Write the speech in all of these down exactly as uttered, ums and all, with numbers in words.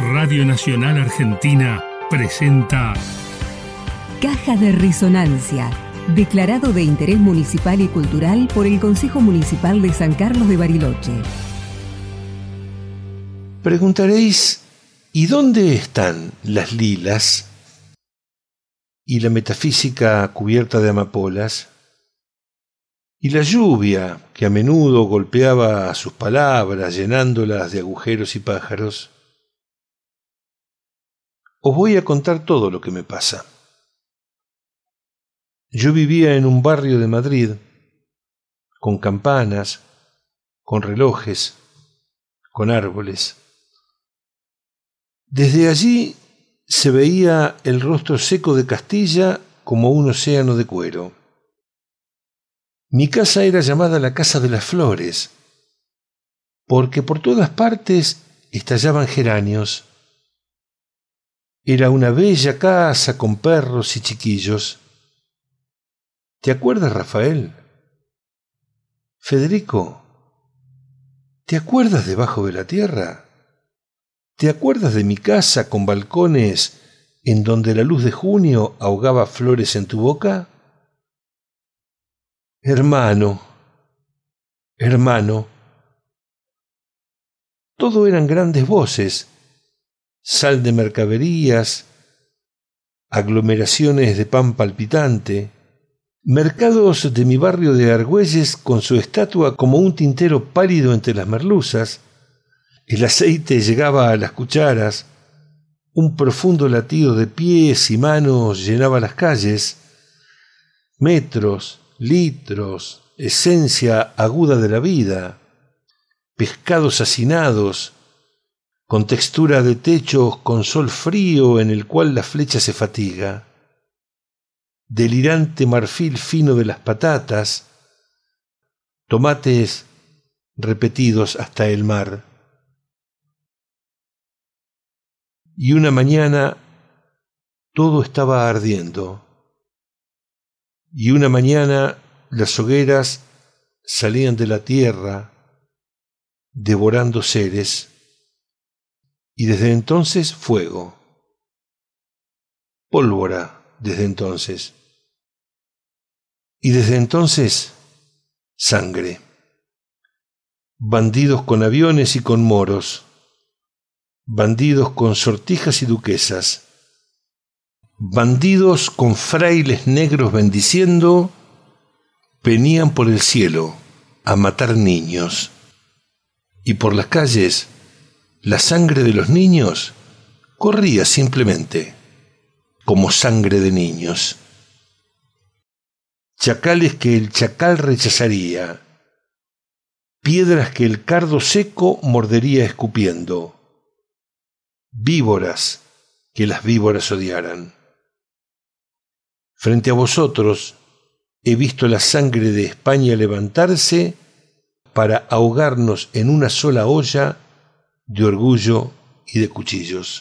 Radio Nacional Argentina presenta Caja de Resonancia, declarado de interés municipal y cultural por el Consejo Municipal de San Carlos de Bariloche. Preguntaréis, ¿y dónde están las lilas y la metafísica cubierta de amapolas? Y la lluvia que a menudo golpeaba sus palabras llenándolas de agujeros y pájaros. Os voy a contar todo lo que me pasa. Yo vivía en un barrio de Madrid, con campanas, con relojes, con árboles. Desde allí se veía el rostro seco de Castilla como un océano de cuero. Mi casa era llamada la Casa de las Flores, porque por todas partes estallaban geranios. Era una bella casa con perros y chiquillos. ¿Te acuerdas, Rafael? Federico, ¿te acuerdas debajo de la tierra? ¿Te acuerdas de mi casa con balcones en donde la luz de junio ahogaba flores en tu boca? Hermano, hermano, todo eran grandes voces, sal de mercaderías, aglomeraciones de pan palpitante, mercados de mi barrio de Argüelles con su estatua como un tintero pálido entre las merluzas, el aceite llegaba a las cucharas, un profundo latido de pies y manos llenaba las calles, metros, litros, esencia aguda de la vida, pescados hacinados, con textura de techos con sol frío en el cual la flecha se fatiga, delirante marfil fino de las patatas, tomates repetidos hasta el mar. Y una mañana todo estaba ardiendo. Y una mañana las hogueras salían de la tierra, devorando seres, y desde entonces fuego, pólvora desde entonces, y desde entonces sangre, bandidos con aviones y con moros, bandidos con sortijas y duquesas, bandidos con frailes negros bendiciendo, venían por el cielo a matar niños. Y por las calles, la sangre de los niños corría simplemente como sangre de niños. Chacales que el chacal rechazaría, piedras que el cardo seco mordería escupiendo, víboras que las víboras odiaran. Frente a vosotros he visto la sangre de España levantarse para ahogarnos en una sola olla de orgullo y de cuchillos.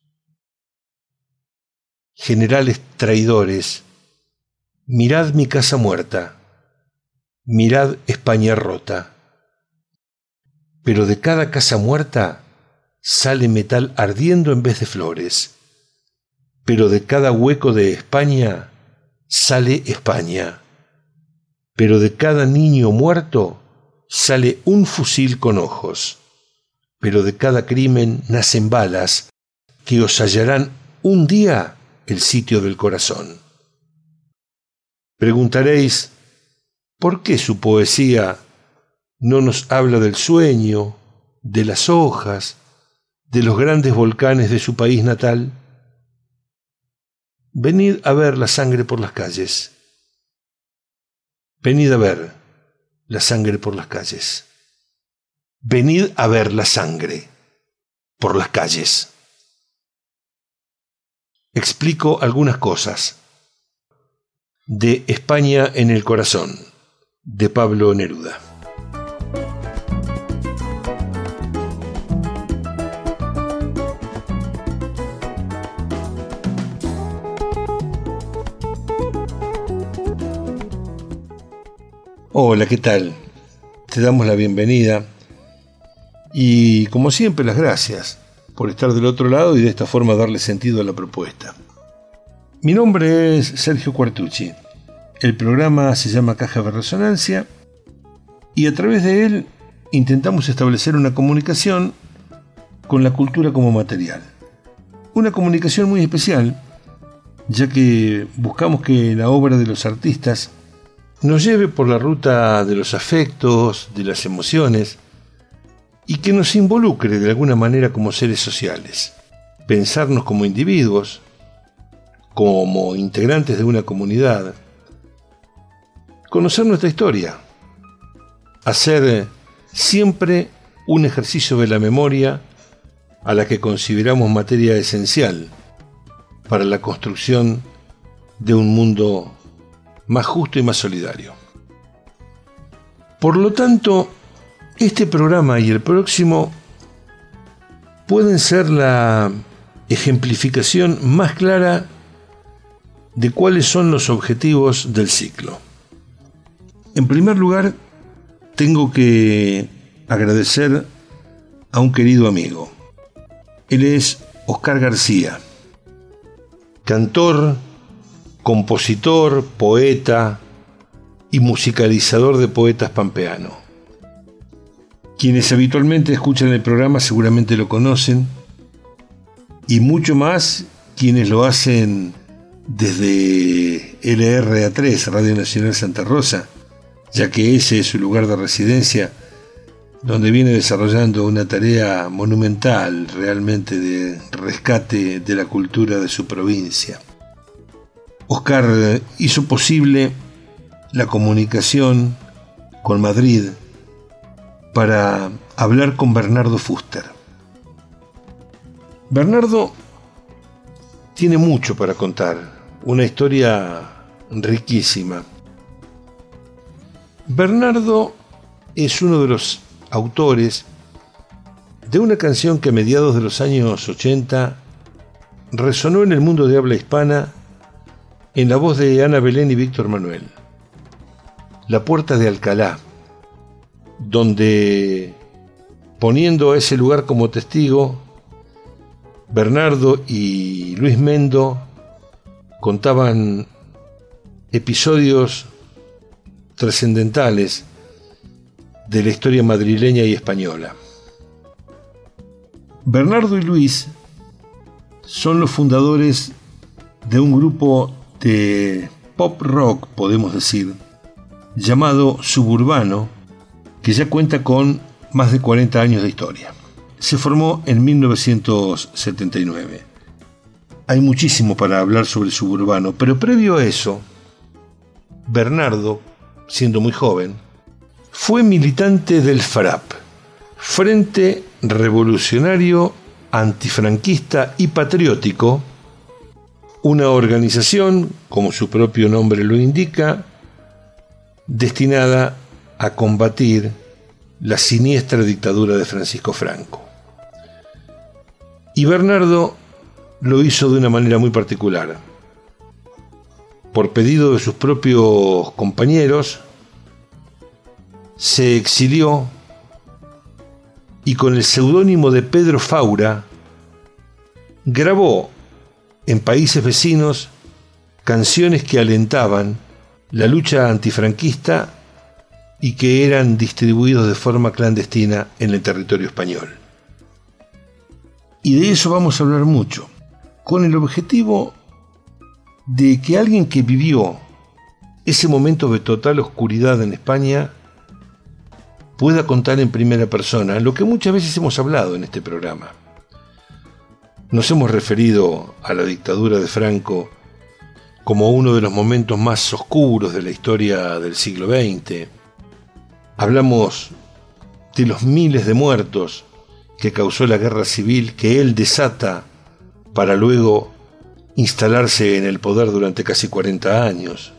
Generales traidores, mirad mi casa muerta, mirad España rota. Pero de cada casa muerta sale metal ardiendo en vez de flores. Pero de cada hueco de España sale España. Pero de cada niño muerto sale un fusil con ojos. Pero de cada crimen nacen balas que os hallarán un día el sitio del corazón. Preguntaréis, ¿por qué su poesía no nos habla del sueño, de las hojas, de los grandes volcanes de su país natal? Venid a ver la sangre por las calles. Venid a ver la sangre por las calles. Venid a ver la sangre por las calles. Explico algunas cosas. De España en el corazón, de Pablo Neruda. Hola, ¿qué tal? Te damos la bienvenida y, como siempre, las gracias por estar del otro lado y de esta forma darle sentido a la propuesta. Mi nombre es Sergio Quartucci. El programa se llama Caja de Resonancia y a través de él intentamos establecer una comunicación con la cultura como material. Una comunicación muy especial, ya que buscamos que la obra de los artistas nos lleve por la ruta de los afectos, de las emociones, y que nos involucre de alguna manera como seres sociales. Pensarnos como individuos, como integrantes de una comunidad, conocer nuestra historia, hacer siempre un ejercicio de la memoria a la que consideramos materia esencial para la construcción de un mundo más justo y más solidario. Por lo tanto, este programa y el próximo pueden ser la ejemplificación más clara de cuáles son los objetivos del ciclo. En primer lugar, tengo que agradecer a un querido amigo. Él es Oscar García, cantor, compositor, poeta y musicalizador de poetas pampeano. Quienes habitualmente escuchan el programa seguramente lo conocen, y mucho más quienes lo hacen desde L R A tres, Radio Nacional Santa Rosa, ya que ese es su lugar de residencia, donde viene desarrollando una tarea monumental realmente de rescate de la cultura de su provincia. Oscar hizo posible la comunicación con Madrid para hablar con Bernardo Fuster. Bernardo tiene mucho para contar, una historia riquísima. Bernardo es uno de los autores de una canción que a mediados de los años ochenta resonó en el mundo de habla hispana en la voz de Ana Belén y Víctor Manuel. La Puerta de Alcalá, donde, poniendo a ese lugar como testigo, Bernardo y Luis Mendo contaban episodios trascendentales de la historia madrileña y española. Bernardo y Luis son los fundadores de un grupo de pop rock, podemos decir, llamado Suburbano, que ya cuenta con más de cuarenta años de historia. Se formó en mil novecientos setenta y nueve. Hay muchísimo para hablar sobre Suburbano, pero previo a eso, Bernardo, siendo muy joven, fue militante del FRAP, Frente Revolucionario Antifranquista y Patriótico, una organización, como su propio nombre lo indica, destinada a combatir la siniestra dictadura de Francisco Franco. Y Bernardo lo hizo de una manera muy particular. Por pedido de sus propios compañeros, se exilió y con el seudónimo de Pedro Faura grabó en países vecinos canciones que alentaban la lucha antifranquista y que eran distribuidos de forma clandestina en el territorio español. Y de eso vamos a hablar mucho, con el objetivo de que alguien que vivió ese momento de total oscuridad en España pueda contar en primera persona lo que muchas veces hemos hablado en este programa. Nos hemos referido a la dictadura de Franco como uno de los momentos más oscuros de la historia del siglo veinte. Hablamos de los miles de muertos que causó la guerra civil que él desata para luego instalarse en el poder durante casi cuarenta años.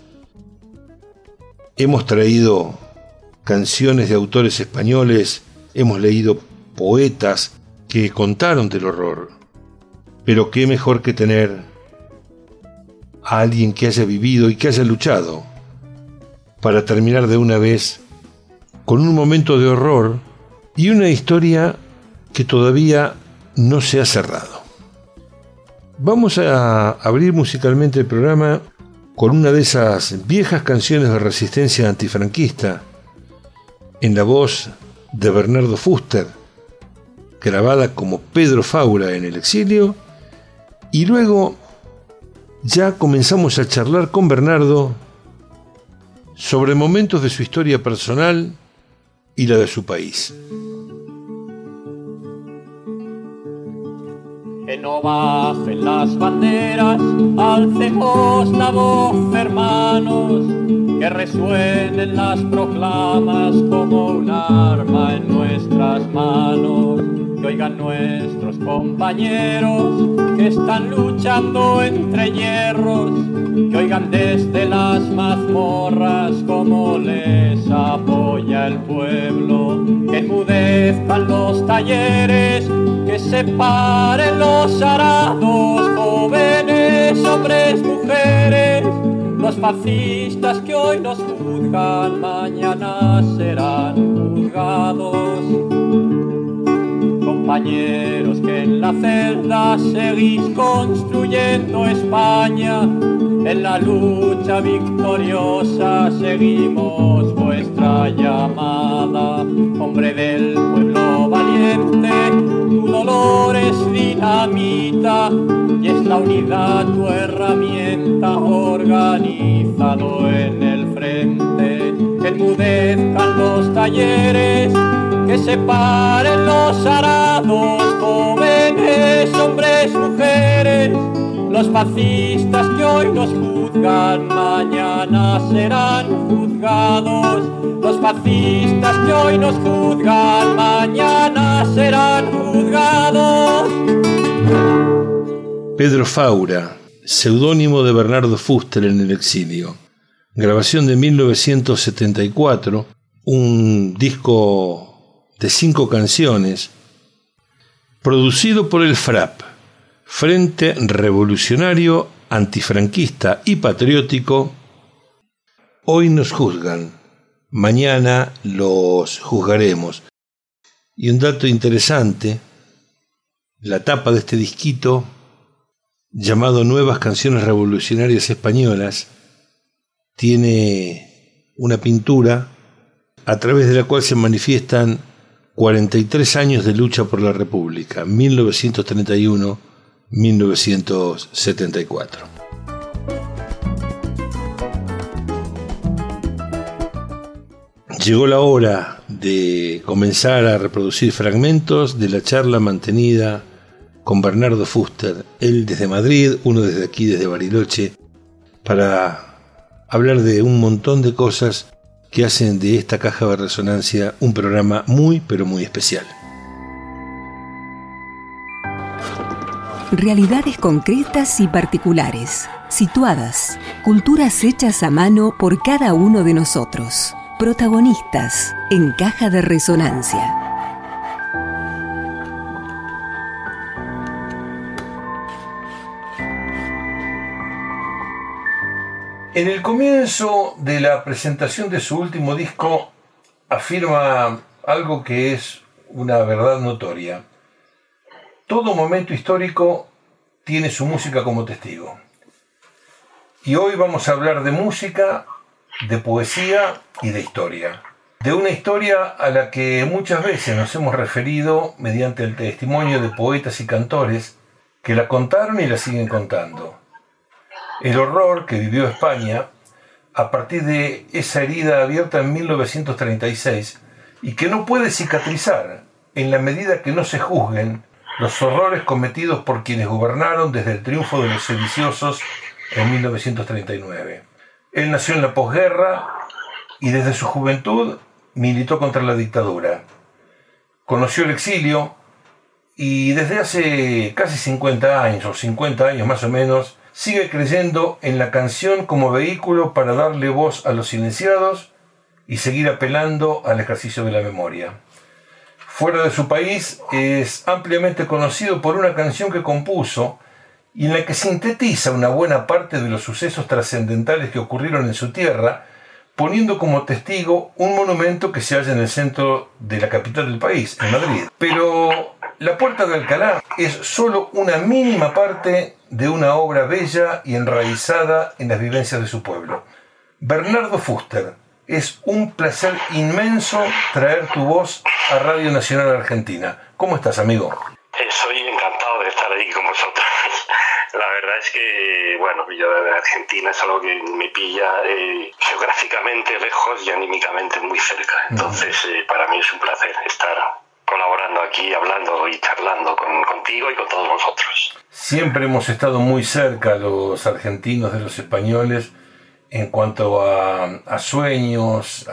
Hemos traído canciones de autores españoles, hemos leído poetas que contaron del horror, pero qué mejor que tener a alguien que haya vivido y que haya luchado para terminar de una vez con un momento de horror y una historia que todavía no se ha cerrado. Vamos a abrir musicalmente el programa con una de esas viejas canciones de resistencia antifranquista, en la voz de Bernardo Fuster, grabada como Pedro Faura en el exilio, y luego ya comenzamos a charlar con Bernardo sobre momentos de su historia personal y la de su país. Que no bajen las banderas, alcemos la voz, hermanos, que resuenen las proclamas como un arma en nuestras manos. Que oigan nuestros compañeros que están luchando entre hierros, que oigan desde las mazmorras cómo les apoya el pueblo, que enmudezcan los talleres, que se paren los arados, jóvenes, hombres, mujeres. Los fascistas que hoy nos juzgan, mañana serán juzgados. Compañeros que en la celda seguís construyendo España, en la lucha victoriosa seguimos vuestra llamada. Hombre del pueblo valiente, tu dolor es dinamita y es la unidad tu herramienta, organizado en el frente. Que enmudezcan los talleres, que se paren los arados, jóvenes, hombres, mujeres. Los fascistas que hoy nos juzgan, mañana serán juzgados. Los fascistas que hoy nos juzgan, mañana serán juzgados. Pedro Faura, seudónimo de Bernardo Fuster en el exilio. Grabación de mil novecientos setenta y cuatro, un disco de cinco canciones, producido por el FRAP, Frente Revolucionario Antifranquista y Patriótico. Hoy nos juzgan, mañana los juzgaremos. Y un dato interesante, la tapa de este disquito, llamado Nuevas Canciones Revolucionarias Españolas, tiene una pintura a través de la cual se manifiestan cuarenta y tres años de lucha por la República, mil novecientos treinta y uno a mil novecientos setenta y cuatro. Llegó la hora de comenzar a reproducir fragmentos de la charla mantenida con Bernardo Fuster, él desde Madrid, uno desde aquí, desde Bariloche, para hablar de un montón de cosas que hacen de esta caja de resonancia un programa muy, pero muy especial. Realidades concretas y particulares, situadas, culturas hechas a mano por cada uno de nosotros, protagonistas en Caja de Resonancia. En el comienzo de la presentación de su último disco afirma algo que es una verdad notoria. Todo momento histórico tiene su música como testigo. Y hoy vamos a hablar de música, de poesía y de historia. De una historia a la que muchas veces nos hemos referido mediante el testimonio de poetas y cantores que la contaron y la siguen contando. El horror que vivió España a partir de esa herida abierta en mil novecientos treinta y seis y que no puede cicatrizar en la medida que no se juzguen los horrores cometidos por quienes gobernaron desde el triunfo de los sediciosos en mil novecientos treinta y nueve. Él nació en la posguerra y desde su juventud militó contra la dictadura. Conoció el exilio y desde hace casi cincuenta años, o cincuenta años más o menos, sigue creyendo en la canción como vehículo para darle voz a los silenciados y seguir apelando al ejercicio de la memoria. Fuera de su país es ampliamente conocido por una canción que compuso y en la que sintetiza una buena parte de los sucesos trascendentales que ocurrieron en su tierra, poniendo como testigo un monumento que se halla en el centro de la capital del país, en Madrid. Pero La Puerta de Alcalá es solo una mínima parte de una obra bella y enraizada en las vivencias de su pueblo. Bernardo Fuster, es un placer inmenso traer tu voz a Radio Nacional Argentina. ¿Cómo estás, amigo? Estoy encantado de estar ahí con vosotros. La verdad es que, bueno, yo de Argentina es algo que me pilla eh, geográficamente lejos y anímicamente muy cerca. Entonces, eh, para mí es un placer estar colaborando aquí, hablando y charlando con, contigo y con todos vosotros. Siempre hemos estado muy cerca los argentinos de los españoles en cuanto a, a sueños,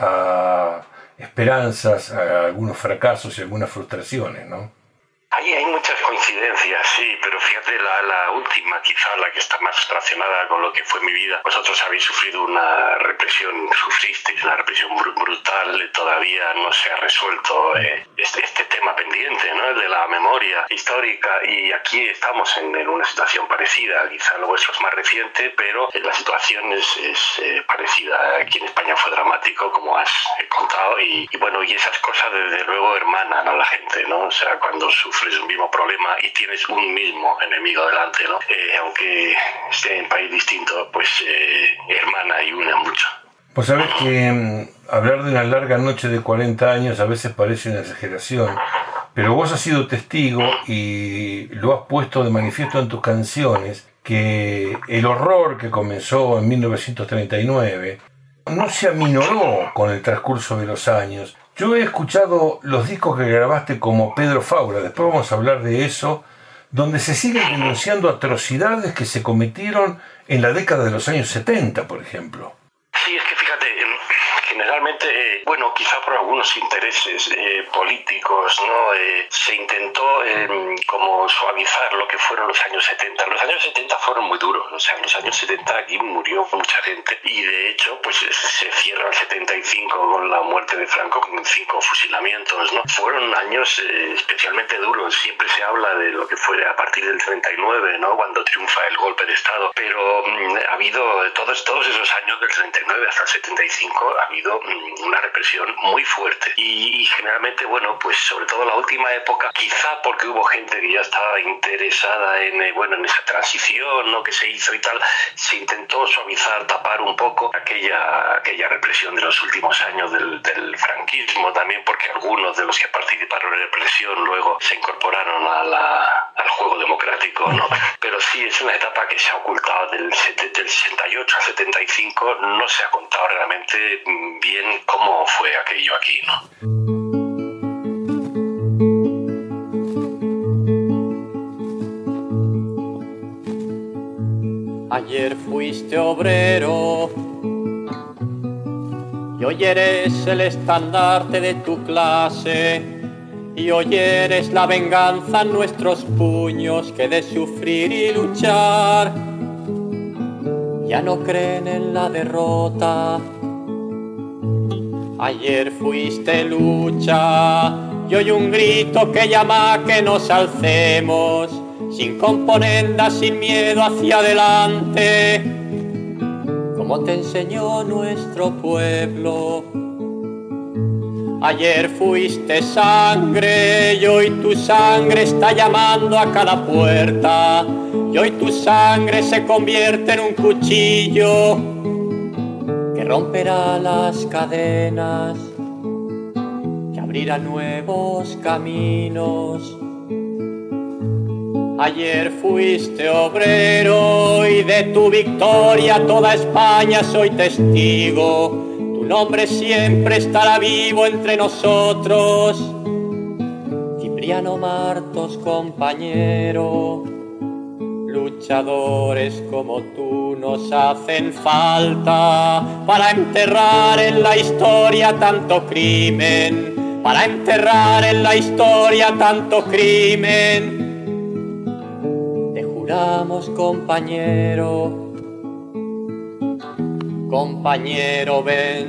a esperanzas, a algunos fracasos y algunas frustraciones, ¿no? Ahí hay muchas coincidencias, sí, pero fíjate, la, la última, quizá la que está más relacionada con lo que fue mi vida. Vosotros habéis sufrido una represión, sufristeis una represión brutal, todavía no se ha resuelto eh, este, este tema pendiente, ¿no? El de la memoria histórica, y aquí estamos en, en una situación parecida. Quizá lo vuestro es más reciente, pero la situación es, es eh, parecida. Aquí en España fue dramático, como has eh, contado, y, y bueno, y esas cosas desde luego hermanan a la gente, ¿no? O sea, cuando sufres un mismo problema y tienes un mismo enemigo delante, ¿no? Eh, aunque esté en un país distinto, pues eh, hermana y une mucho. Pues sabes que um, hablar de una larga noche de cuarenta años a veces parece una exageración, pero vos has sido testigo y lo has puesto de manifiesto en tus canciones, que el horror que comenzó en mil novecientos treinta y nueve no se aminoró con el transcurso de los años. Yo he escuchado los discos que grabaste como Pedro Faura, después vamos a hablar de eso, donde se siguen denunciando atrocidades que se cometieron en la década de los años setenta, por ejemplo. Sí, es que fíjate, generalmente, eh, bueno, quizá por algunos intereses eh, políticos, ¿no? Eh, se intentó eh, como suavizar lo que fueron los años setenta. Los años setenta fueron muy duros, o sea, en los años setenta aquí murió mucha gente y de hecho pues se cierra el setenta y cinco con la muerte de Franco, con cinco fusilamientos, ¿no? Fueron años eh, especialmente duros. Siempre se habla de lo que fue a partir del treinta y nueve, ¿no? Cuando triunfa el golpe de Estado, pero mm, ha habido todos, todos esos años del treinta y nueve hasta el setenta y cinco ha habido mm, una represión muy fuerte y, y generalmente, bueno, pues sobre todo la última época, quizá porque hubo gente que ya estaba interesada en, eh, bueno, en esa transición, ¿no? Que se hizo y tal, se intentó suavizar, tapar un poco aquella, aquella represión de los últimos años del, del franquismo, también porque algunos de los que participaron en la represión luego se incorporaron a la, al juego democrático, ¿no? Pero sí, es una etapa que se ha ocultado del, del sesenta y ocho al setenta y cinco, no se ha contado realmente bien cómo fue aquello aquí, ¿no? Ayer fuiste obrero y hoy eres el estandarte de tu clase, y hoy eres la venganza en nuestros puños que de sufrir y luchar ya no creen en la derrota. Ayer fuiste lucha y hoy un grito que llama a que nos alcemos sin componenda, sin miedo, hacia adelante, como te enseñó nuestro pueblo. Ayer fuiste sangre y hoy tu sangre está llamando a cada puerta, y hoy tu sangre se convierte en un cuchillo que romperá las cadenas, que abrirá nuevos caminos. Ayer fuiste obrero y de tu victoria toda España soy testigo. Tu nombre siempre estará vivo entre nosotros. Cipriano Martos, compañero, luchadores como tú nos hacen falta para enterrar en la historia tanto crimen, para enterrar en la historia tanto crimen. Juramos, compañero, compañero,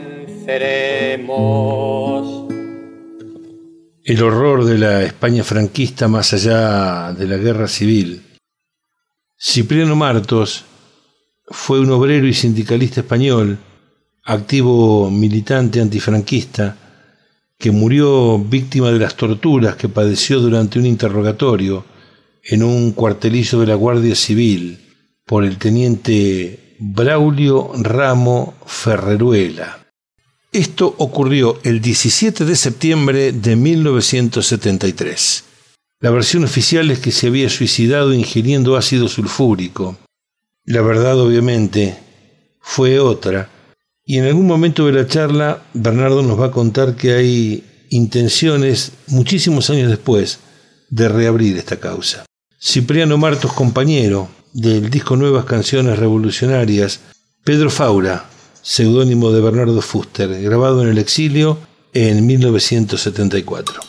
venceremos. El horror de la España franquista más allá de la guerra civil. Cipriano Martos fue un obrero y sindicalista español, activo militante antifranquista, que murió víctima de las torturas que padeció durante un interrogatorio en un cuartelillo de la Guardia Civil por el teniente Braulio Ramo Ferreruela. Esto ocurrió el diecisiete de septiembre de mil novecientos setenta y tres. La versión oficial es que se había suicidado ingiriendo ácido sulfúrico. La verdad, obviamente, fue otra, y en algún momento de la charla Bernardo nos va a contar que hay intenciones, muchísimos años después, de reabrir esta causa. Cipriano Martos, compañero del disco Nuevas Canciones Revolucionarias, Pedro Faura, seudónimo de Bernardo Fuster, grabado en el exilio en mil novecientos setenta y cuatro.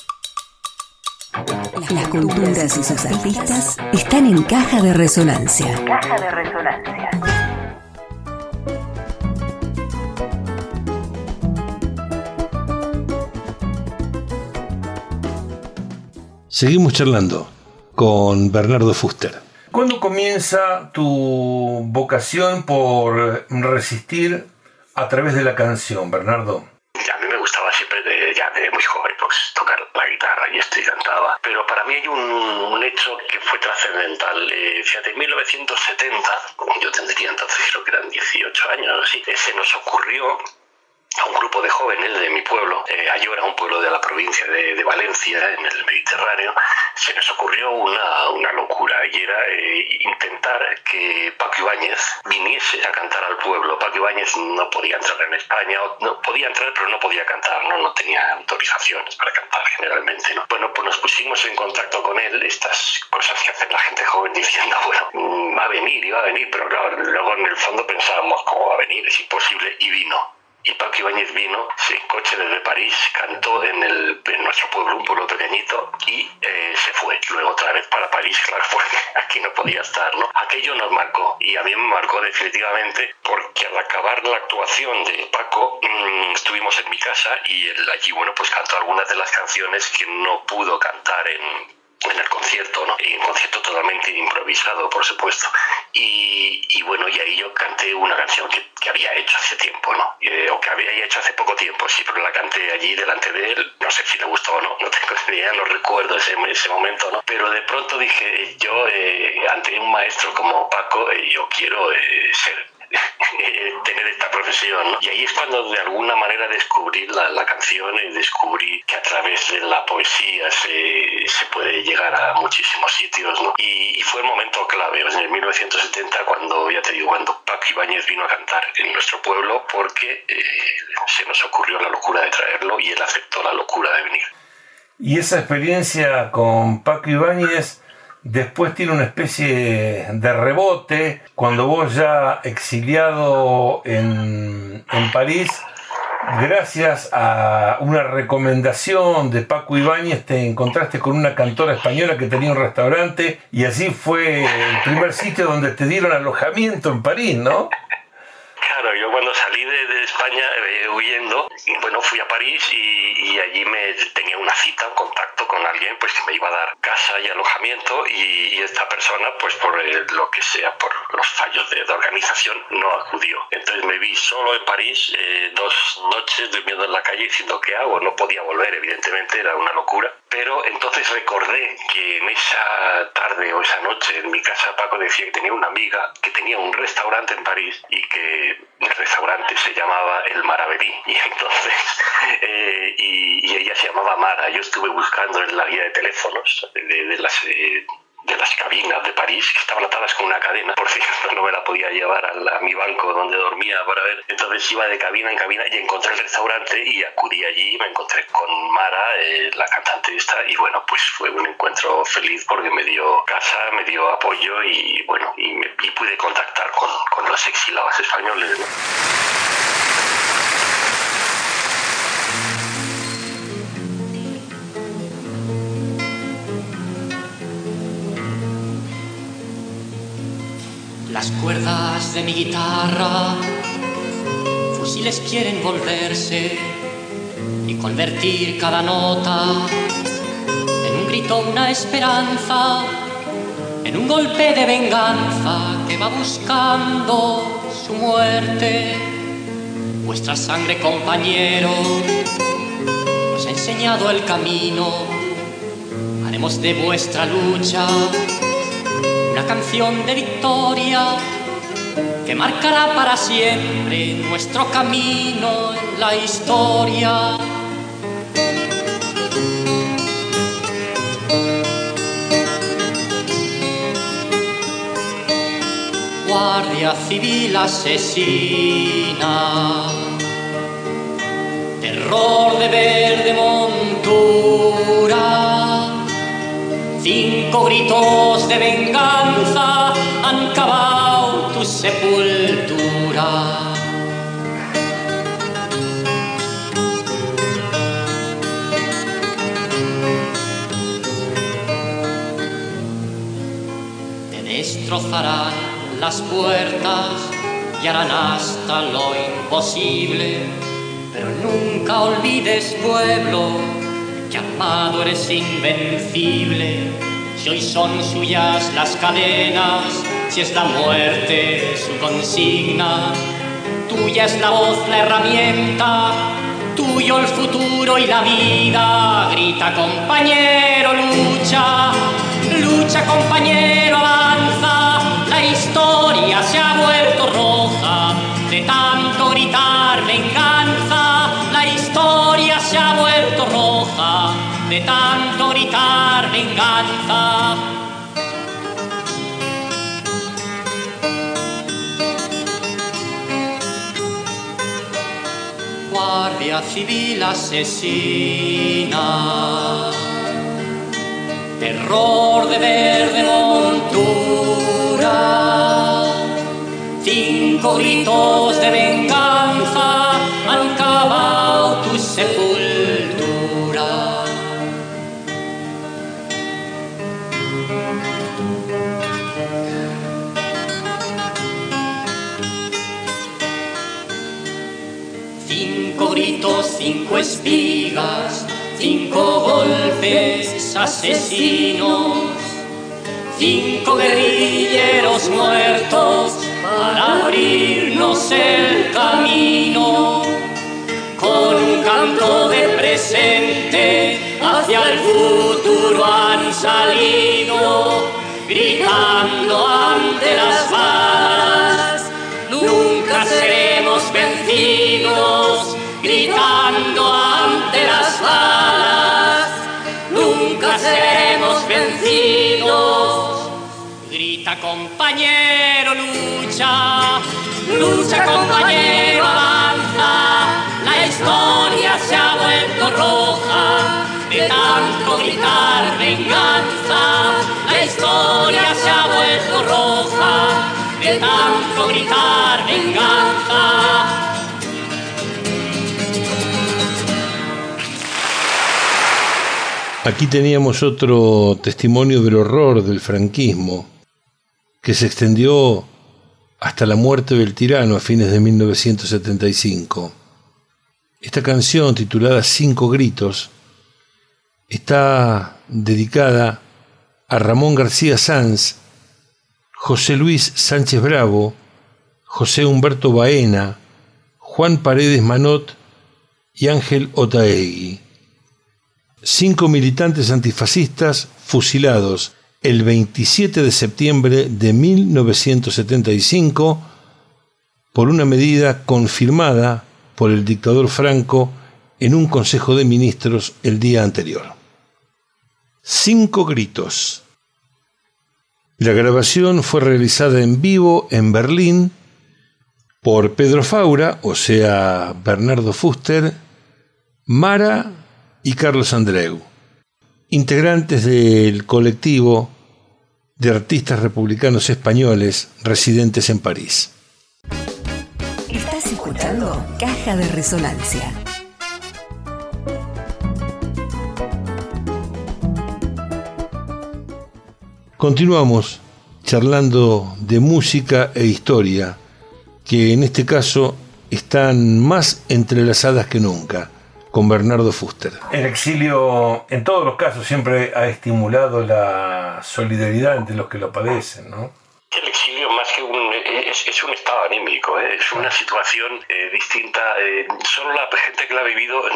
Las culturas y sus artistas están en Caja de Resonancia. Caja de Resonancia. Seguimos charlando con Bernardo Fuster. ¿Cuándo comienza tu vocación por resistir a través de la canción, Bernardo? A mí me gustaba siempre de, ya de muy joven pues, tocar la guitarra y esto y cantaba. Pero para mí hay un, un hecho que fue trascendental. Eh, fíjate, en mil novecientos setenta, yo tendría entonces creo que eran dieciocho años o así, eh, se nos ocurrió a un grupo de jóvenes de mi pueblo, eh, Ayora, un pueblo de la provincia de, de Valencia, en el Mediterráneo, se nos ocurrió una, una locura y era eh, intentar que Paco Ibáñez viniese a cantar al pueblo. Paco Ibáñez no podía entrar en España, no podía entrar pero no podía cantar, no, no tenía autorizaciones para cantar generalmente, ¿no? Bueno, pues nos pusimos en contacto con él, estas cosas que hacen la gente joven diciendo, bueno, va a venir y va a venir, pero claro, luego en el fondo pensábamos, ¿cómo va a venir? Es imposible, y vino. Y Paco Ibáñez vino, en coche desde París, cantó en, el, en nuestro pueblo, un pueblo pequeñito, y eh, se fue luego otra vez para París, claro, porque aquí no podía estar, ¿no? Aquello nos marcó, y a mí me marcó definitivamente, porque al acabar la actuación de Paco, mmm, estuvimos en mi casa, y él allí, bueno, pues cantó algunas de las canciones que no pudo cantar en... en el concierto, ¿no? Y un concierto totalmente improvisado, por supuesto. Y, y bueno, y ahí yo canté una canción que, que había hecho hace tiempo, ¿no? Eh, o que había hecho hace poco tiempo, sí, pero la canté allí delante de él. No sé si le gustó o no, no tengo idea, no recuerdo ese, ese momento, ¿no? Pero de pronto dije, yo, eh, ante un maestro como Paco, eh, yo quiero eh, ser... tener esta profesión, ¿no? Y ahí es cuando de alguna manera descubrí la, la canción y descubrí que a través de la poesía se, se puede llegar a muchísimos sitios, ¿no? Y, y fue el momento clave, o sea, en mil novecientos setenta, cuando, ya te digo, cuando Paco Ibáñez vino a cantar en nuestro pueblo, porque eh, se nos ocurrió la locura de traerlo y él aceptó la locura de venir. Y esa experiencia con Paco Ibáñez después tiene una especie de rebote cuando vos ya exiliado en, en París, gracias a una recomendación de Paco Ibáñez, te encontraste con una cantora española que tenía un restaurante y así fue el primer sitio donde te dieron alojamiento en París, ¿no? Claro, yo cuando salí de, de España eh, huyendo, bueno, fui a París y, y allí me tenía una cita, un contacto con alguien pues que me iba a dar casa y alojamiento y, y esta persona, pues por eh, lo que sea, por los fallos de, de organización, no acudió. Entonces me vi solo en París eh, dos noches durmiendo en la calle diciendo ¿qué hago? No podía volver, evidentemente, era una locura. Pero entonces recordé que en esa tarde o esa noche en mi casa Paco decía que tenía una amiga que tenía un restaurante en París y que el restaurante se llamaba El Maravedí y entonces eh, y, y ella se llamaba Mara. Yo estuve buscando en la guía de teléfonos de, de las eh, de las cabinas de París que estaban atadas con una cadena, por cierto no me la podía llevar a, la, a mi banco donde dormía para ver, entonces iba de cabina en cabina y encontré el restaurante y acudí allí y me encontré con Mara, eh, la cantante esta, y bueno, pues fue un encuentro feliz porque me dio casa, me dio apoyo y bueno, y, me, y pude contactar con, con los exilados españoles, ¿no? Las cuerdas de mi guitarra, fusiles quieren volverse y convertir cada nota en un grito, una esperanza, en un golpe de venganza que va buscando su muerte. Vuestra sangre, compañero, nos ha enseñado el camino. Haremos de vuestra lucha una canción de victoria que marcará para siempre nuestro camino en la historia. Guardia civil asesina, terror de verde montura, cinco gritos de venganza han cavado tu sepultura. Te destrozarán las puertas y harán hasta lo imposible, pero nunca olvides, pueblo, que armado eres invencible. Si hoy son suyas las cadenas, si es la muerte su consigna, tuya es la voz, la herramienta, tuyo el futuro y la vida. Grita, compañero, lucha, lucha, compañero, avanza. La historia se ha vuelto roja de tanto gritar venganza. La historia se ha vuelto roja de tanto gritar venganza. Guardia civil asesina, terror de verde montura, cinco gritos de venganza han cavado tu sepultura. Cinco gritos, cinco espigas, cinco golpes asesinos, cinco guerrilleros muertos para abrirnos el camino. Con un canto de presente hacia el futuro han salido, gritando ante las balas, nunca seremos vencidos. Gritando ante las balas, nunca seremos vencidos. Grita, compañero, lucha, lucha, compañero, avanza. La historia se ha vuelto roja de tanto gritar venganza. La historia se ha vuelto roja de tanto gritar venganza. Aquí teníamos otro testimonio del horror del franquismo, que se extendió hasta la muerte del tirano a fines de mil novecientos setenta y cinco. Esta canción, titulada Cinco Gritos, está dedicada a Ramón García Sanz, José Luis Sánchez Bravo, José Humberto Baena, Juan Paredes Manot y Ángel Otaegui. Cinco militantes antifascistas fusilados el veintisiete de septiembre de mil novecientos setenta y cinco por una medida confirmada por el dictador Franco en un Consejo de Ministros el día anterior. Cinco gritos. La grabación fue realizada en vivo en Berlín por Pedro Faura, o sea, Bernardo Fuster, Mara y Carlos Andreu, integrantes del colectivo de artistas republicanos españoles residentes en París. Estás escuchando Caja de Resonancia. Continuamos charlando de música e historia, que en este caso están más entrelazadas que nunca, con Bernardo Fuster. El exilio, en todos los casos, siempre ha estimulado la solidaridad entre los que lo padecen, ¿no? El exilio, más que un, es, es un estado anímico, ¿eh? Es una situación eh, distinta. Eh, solo la gente que la ha vivido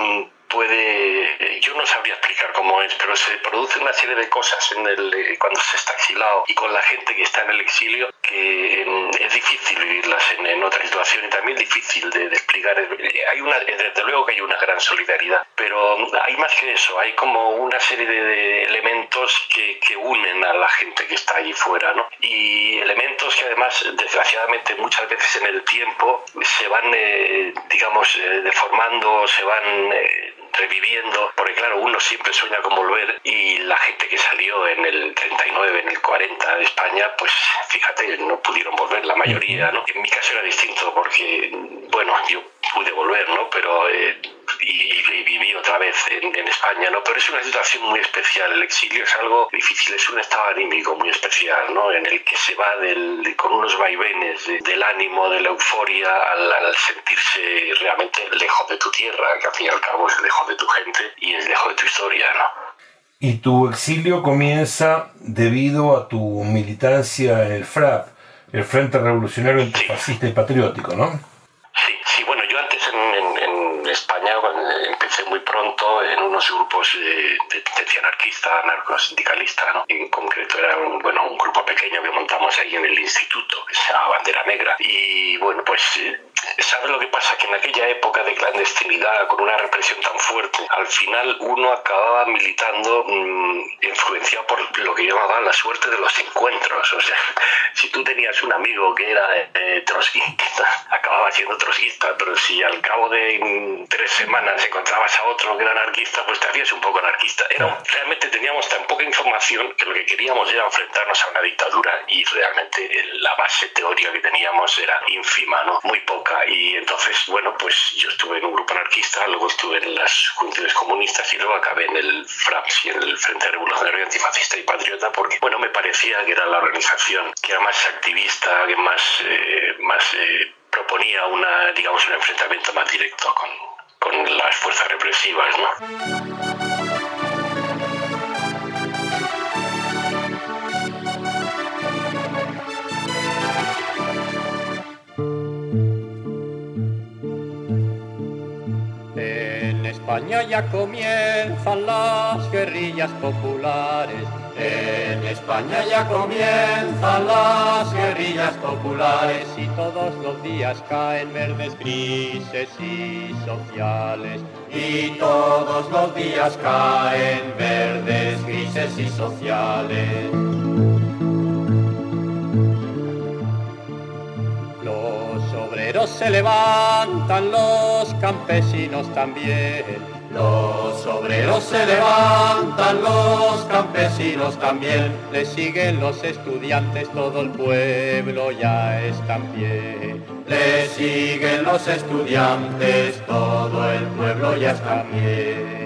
puede, yo no sabría explicar cómo es, pero se produce una serie de cosas en el, cuando se está exilado y con la gente que está en el exilio que es difícil vivirlas en, en otra situación y también difícil de, de explicar. Hay una, desde luego que hay una gran solidaridad, pero hay más que eso, hay como una serie de, de elementos que, que unen a la gente que está allí fuera, ¿no? Y elementos que además, desgraciadamente, muchas veces en el tiempo se van, eh, digamos, eh, deformando, se van eh, reviviendo, porque claro, uno siempre sueña con volver y la gente que salió en el treinta y nueve, en el cuarenta de España, pues fíjate, no pudieron volver la mayoría, ¿no? En mi caso era distinto porque, bueno, yo pude volver, ¿no? Pero eh, y, y viví otra vez en, en España, ¿no? Pero es una situación muy especial, el exilio es algo difícil, es un estado anímico muy especial, ¿no? En el que se va del, con unos vaivenes de, del ánimo, de la euforia, al, al sentirse realmente lejos de tu tierra, que al fin y al cabo es lejos de tu gente y es lejos de tu historia, ¿no? Y tu exilio comienza debido a tu militancia en el F R A P, el Frente Revolucionario Antifascista y Patriótico, ¿no? Sí, sí, bueno, yo antes en, en, en España empecé muy pronto en unos grupos de, de tendencia anarquista, anarcosindicalista, ¿no? En concreto era un, bueno, un grupo pequeño que montamos ahí en el instituto, que se llama Bandera Negra. Y bueno, pues, ¿sabes lo que pasa? Que en aquella época de clandestinidad, con una represión tan fuerte, al final uno acababa militando mmm, influenciado por lo que llamaban la suerte de los encuentros. O sea, si tú tenías un amigo que era eh, trotskista, acababa siendo trotskista, pero si al cabo de mmm, tres semanas encontrabas a otro que era anarquista, pues te hacías un poco anarquista. Era, realmente teníamos tan poca información que lo que queríamos era enfrentarnos a una dictadura y realmente la base teórica que teníamos era ínfima, ¿no? Muy poca. Y entonces, bueno, pues yo estuve en un grupo anarquista, luego estuve en las juventudes comunistas y luego acabé en el F R A P y en el Frente Revolucionario Antifascista y Patriota porque, bueno, me parecía que era la organización que era más activista, que más, eh, más eh, proponía una, digamos, un enfrentamiento más directo con, con las fuerzas represivas, ¿no? En España ya comienzan las guerrillas populares. En España ya comienzan las guerrillas populares y todos los días caen verdes, grises y sociales. Y todos los días caen verdes, grises y sociales. Los obreros se levantan, los campesinos también. Los obreros se levantan, los campesinos también. Le siguen los estudiantes, todo el pueblo ya está en pie. Le siguen los estudiantes, todo el pueblo ya está en pie.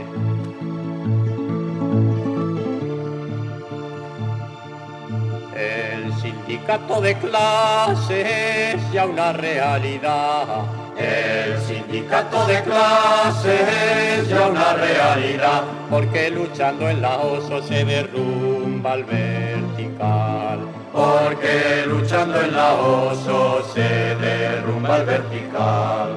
El sindicato de clase es ya una realidad. El sindicato de clase es ya una realidad, porque luchando en la oso se derrumba el vertical. Porque luchando en la oso se derrumba el vertical.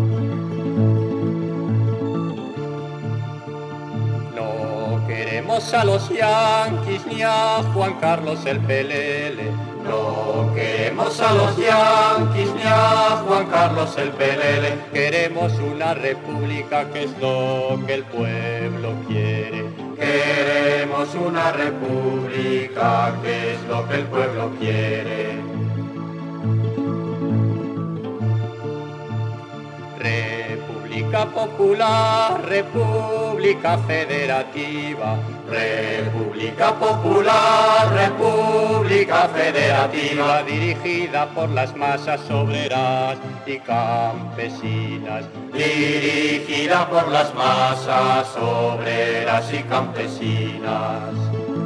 No queremos a los yanquis ni a Juan Carlos el Pelele. No queremos a los yanquis ni a Juan Carlos el Pelele. Queremos una república que es lo que el pueblo quiere. Queremos una república que es lo que el pueblo quiere. República Popular, República Federativa. República Popular, República Federativa, dirigida por las masas obreras y campesinas. Dirigida por las masas obreras y campesinas.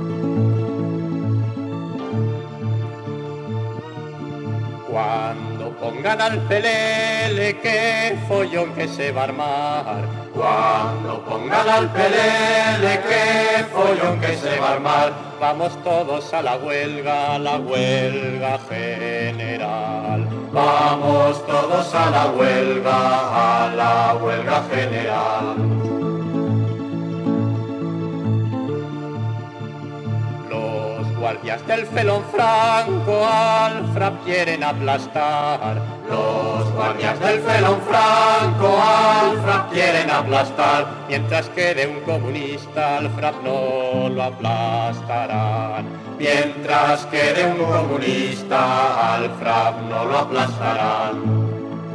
Cuando pongan al pelele, qué follón que se va a armar. Cuando pongan al pelele, qué follón que se va a armar. Vamos todos a la huelga, a la huelga general. Vamos todos a la huelga, a la huelga general. guardias del felón Franco al Frap quieren aplastar. Los guardias del felón Franco al Frap quieren aplastar. Mientras quede un comunista al Frap no lo aplastarán. Mientras quede un comunista al Frap no lo aplastarán.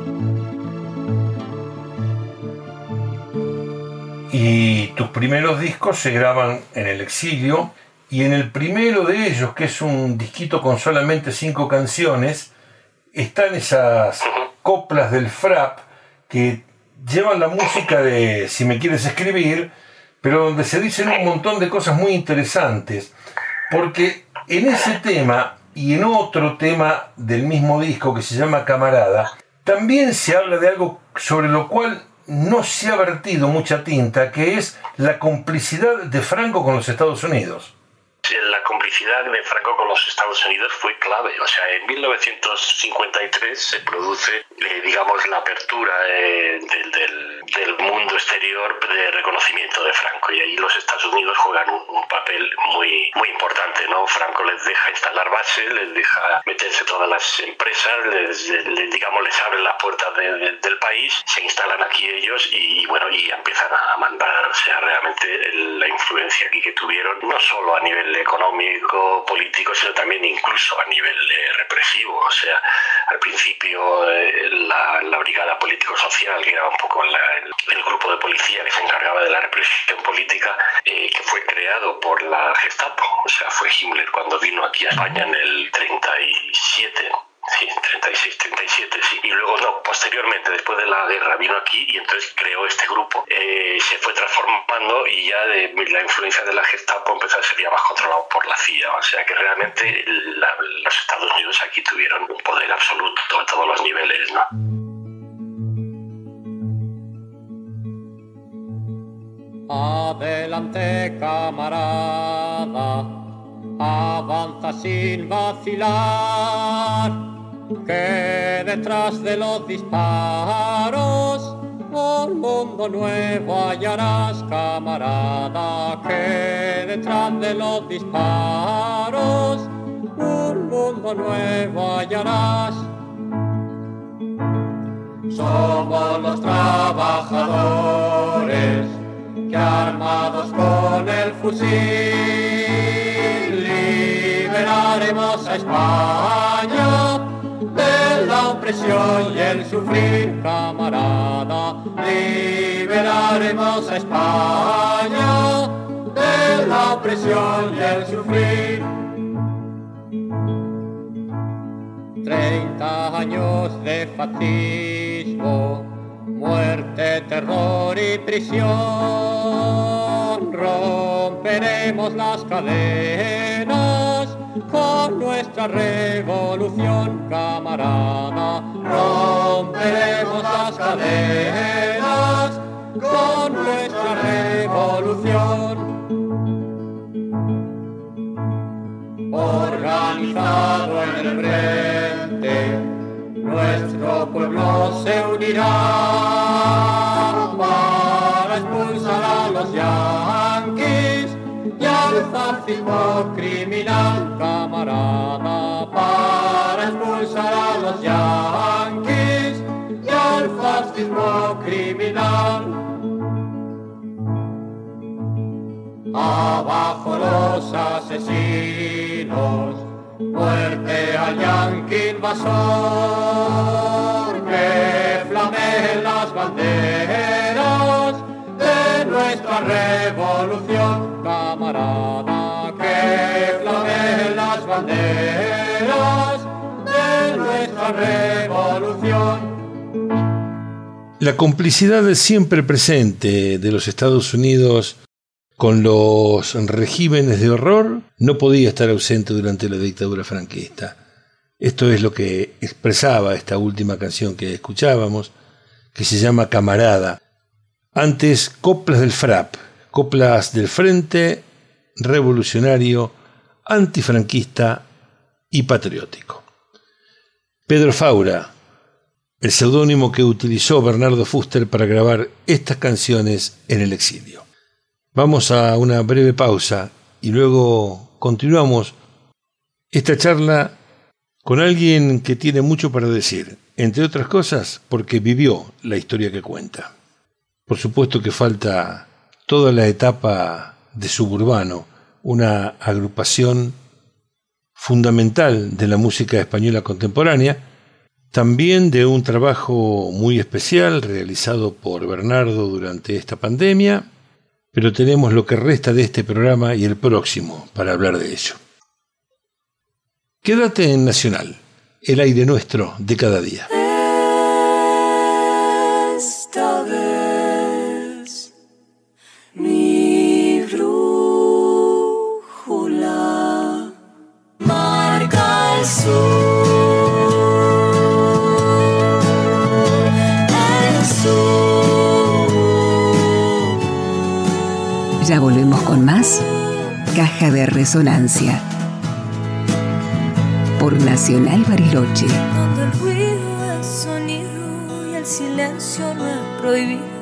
Y tus primeros discos se graban en el exilio, y en el primero de ellos, que es un disquito con solamente cinco canciones, están esas coplas del Frap que llevan la música de Si me quieres escribir, pero donde se dicen un montón de cosas muy interesantes, porque en ese tema y en otro tema del mismo disco que se llama Camarada, también se habla de algo sobre lo cual no se ha vertido mucha tinta, que es la complicidad de Franco con los Estados Unidos. La complicidad de Franco con los Estados Unidos fue clave. O sea, en mil novecientos cincuenta y tres se produce, eh, digamos, la apertura eh, del, del, del mundo exterior de reconocimiento de Franco, y ahí los Estados Unidos juegan un, un papel muy muy importante, ¿no? Franco les deja instalar bases, les deja meterse todas las empresas, les, les digamos, les abren las puertas de, de, del país, se instalan aquí ellos y, bueno, y empiezan a mandar. O sea, realmente la influencia aquí que tuvieron, no solo a nivel económico, político, sino también incluso a nivel eh, represivo. O sea, al principio eh, la, la brigada político-social, que era un poco la, el, el grupo de policía que se encargaba de la represión política, eh, que fue creado por la Gestapo. O sea, fue Himmler cuando vino aquí a España en el treinta y siete. Sí, treinta y seis, treinta y siete, sí. Y luego, no, posteriormente, después de la guerra, vino aquí y entonces creó este grupo. Eh, se fue transformando y ya de, la influencia de la Gestapo empezó a ser ya más controlado por la C I A. O sea que realmente la, los Estados Unidos aquí tuvieron un poder absoluto a todos los niveles, ¿no? Adelante, camarada, avanza sin vacilar, que detrás de los disparos un mundo nuevo hallarás, camarada, que detrás de los disparos un mundo nuevo hallarás. Somos los trabajadores que armados con el fusil liberaremos a España de la opresión y el sufrir, camarada. Liberaremos a España de la opresión y el sufrir. Treinta años de fascismo, muerte, terror y prisión. Romperemos las cadenas con nuestra revolución, camarada. Romperemos las cadenas con nuestra revolución. Organizado en el frente, nuestro pueblo se unirá para expulsar a los yanquis y al fascismo criminal, camarada, para expulsar a los yanquis y al fascismo criminal. Abajo los asesinos, muerte al yanqui invasor, que flameen las banderas de nuestra revolución, camarada, que flameen las banderas de nuestra revolución. La complicidad siempre presente de los Estados Unidos con los regímenes de horror no podía estar ausente durante la dictadura franquista. Esto es lo que expresaba esta última canción que escuchábamos, que se llama Camarada. Antes, coplas del Frap, coplas del Frente Revolucionario, Antifranquista y Patriótico. Pedro Faura, el seudónimo que utilizó Bernardo Fuster para grabar estas canciones en el exilio. Vamos a una breve pausa y luego continuamos esta charla con alguien que tiene mucho para decir, entre otras cosas porque vivió la historia que cuenta. Por supuesto que falta toda la etapa de Suburbano, una agrupación fundamental de la música española contemporánea, también de un trabajo muy especial realizado por Bernardo durante esta pandemia, pero tenemos lo que resta de este programa y el próximo para hablar de ello. Quédate en Nacional, el aire nuestro de cada día. Esta vez mi brújula marca el sur. Ya volvemos con más Caja de Resonancia por Nacional Bariloche. Donde el ruido es sonido y el silencio no es prohibido.